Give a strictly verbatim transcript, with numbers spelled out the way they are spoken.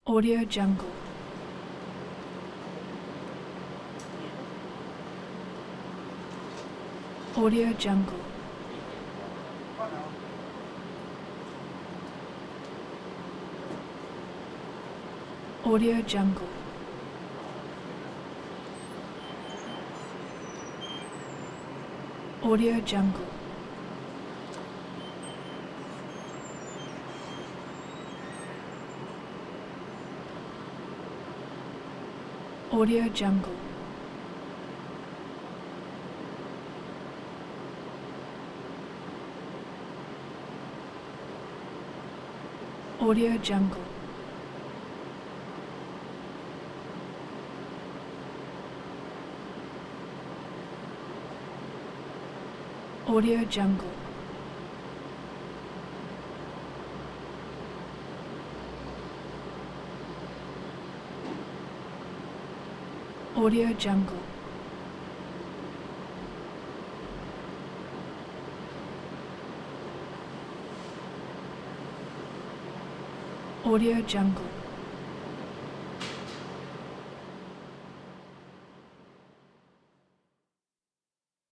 Audio Jungle. Audio Jungle. Audio Jungle. Audio Jungle. Audio Jungle. Audio Jungle. Audio Jungle. Audio Jungle. Audio Jungle.